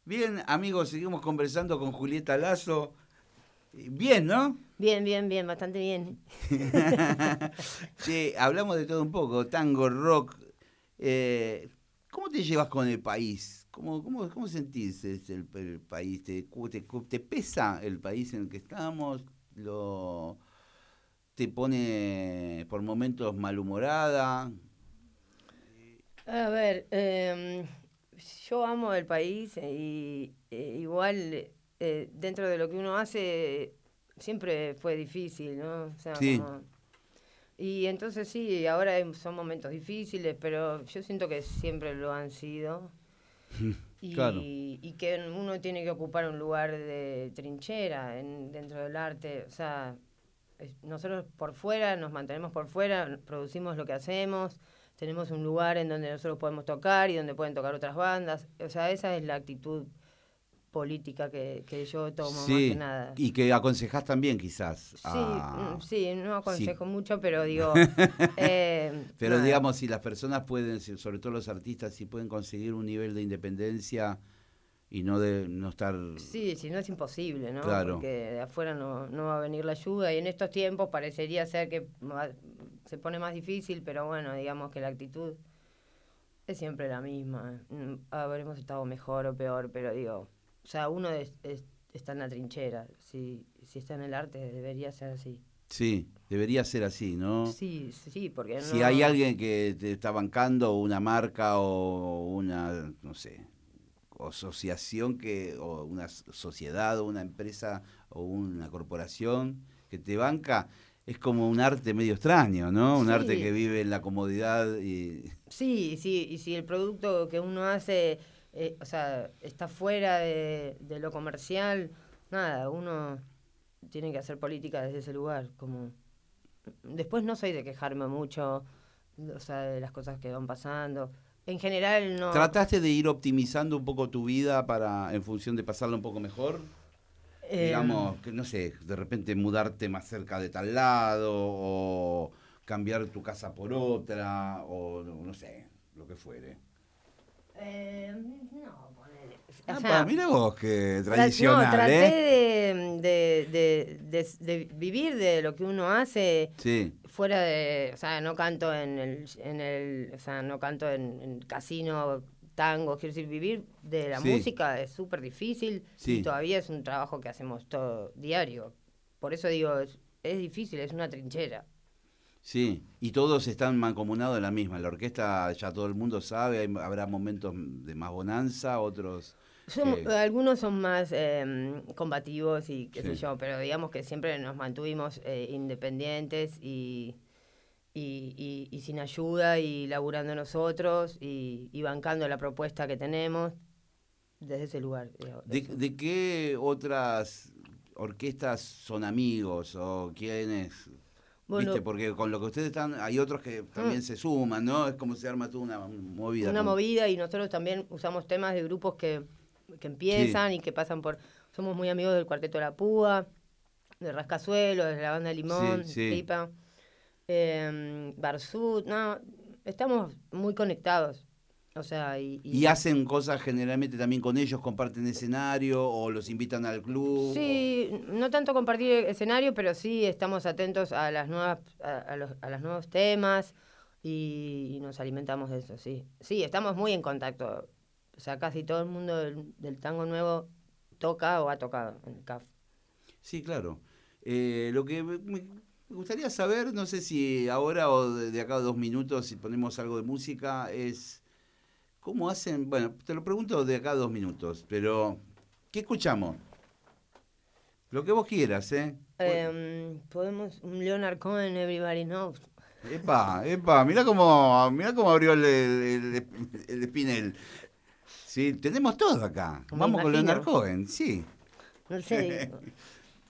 Bien, amigos, seguimos conversando con Julieta Lazo. Bien, ¿no? Bien, bastante bien. Che, hablamos de todo un poco, tango, rock. ¿Cómo te llevas con el país? ¿Cómo sentís el país? ¿Te pesa el país en el que estamos? ¿Te pone por momentos malhumorada? A ver, yo amo el país y igual dentro de lo que uno hace siempre fue difícil, ¿no? O sea, Sí, y entonces sí, ahora son momentos difíciles, pero yo siento que siempre lo han sido claro. y que uno tiene que ocupar un lugar de trinchera dentro del arte, o sea, nosotros por fuera, nos mantenemos por fuera, producimos lo que hacemos, tenemos un lugar en donde nosotros podemos tocar y donde pueden tocar otras bandas. O sea, esa es la actitud política que yo tomo más que Sí, nada. y que aconsejás también quizás Sí, sí, no Sí. aconsejo mucho, pero digo, Pero nada. digamos, si las personas pueden, sobre todo los artistas, si pueden conseguir un nivel de independencia y no estar... Sí, si no es imposible, ¿no? Claro, Porque de afuera no va a venir la ayuda y en estos tiempos parecería ser que se pone más difícil, pero bueno, digamos que la actitud es siempre la misma. Habremos estado mejor o peor, pero digo, o sea, uno está en la trinchera. Si está en el arte debería ser así. sí, debería ser así, ¿no? Sí, sí, porque Si hay no... alguien que te está bancando, una marca o una, no sé, asociación o una sociedad o una empresa o una corporación que te banca, es como un arte medio extraño, ¿no? Un arte que Sí, vive en la comodidad y... sí, y si el producto que uno hace, o sea, está fuera de lo comercial, nada, uno tiene que hacer política desde ese lugar. Como después no soy de quejarme mucho, o sea, de las cosas que van pasando. En general no. ¿Trataste de ir optimizando un poco tu vida en función de pasarla un poco mejor? em, Digamos, que no sé, de repente mudarte más cerca de tal lado, o cambiar tu casa por otra, o no sé, lo que fuere. no, ponele. O Ah, sea, mira vos, qué no, tradicional, traté ¿eh? de vivir de lo que uno hace Sí, fuera de, o sea, no canto o sea, no canto en casino, tango, quiero decir, vivir de la sí, música es súper difícil y sí, todavía es un trabajo que hacemos todo diario. Por eso digo, es difícil, es una trinchera. sí. Y todos están mancomunados en la misma. La orquesta ya todo el mundo sabe, habrá momentos de más bonanza, otros que... Algunos son más combativos y qué sé Sí. yo, pero digamos que siempre nos mantuvimos independientes y sin ayuda y laburando nosotros y bancando la propuesta que tenemos desde ese lugar. Digo, eso. ¿De qué otras orquestas son amigos o quiénes? ¿Viste? Bueno, Porque con lo que ustedes están, hay otros que mm, también se suman, ¿no? Es como se arma toda una movida. una movida y nosotros también usamos temas de grupos que Sí, empiezan y que pasan por... Somos muy amigos del Cuarteto La Púa, de Rascazuelo, de la banda sí, Limón, sí. Tripa. Barzut, no, estamos muy conectados. O sea, ¿Y hacen cosas generalmente también con ellos? ¿Comparten escenario o los invitan al club? sí, no tanto compartir escenario, pero sí estamos atentos a las nuevas, a los nuevos temas y nos alimentamos de eso, sí. Sí, estamos muy en contacto. O sea, casi todo el mundo del tango nuevo toca o ha tocado en el CAF. Sí, claro. Lo que me gustaría saber, no sé si ahora o de acá a 2 minutos, si ponemos algo de música, es cómo hacen, bueno, te lo pregunto de acá a 2 minutos, pero ¿qué escuchamos? Lo que vos quieras, ¿eh? Podemos, un Leonard Cohen, Everybody Knows. Epa, mirá cómo abrió el Spinel. Sí, tenemos todo acá. Me Vamos con Leonard imagino. Cohen, sí. No sé, digo.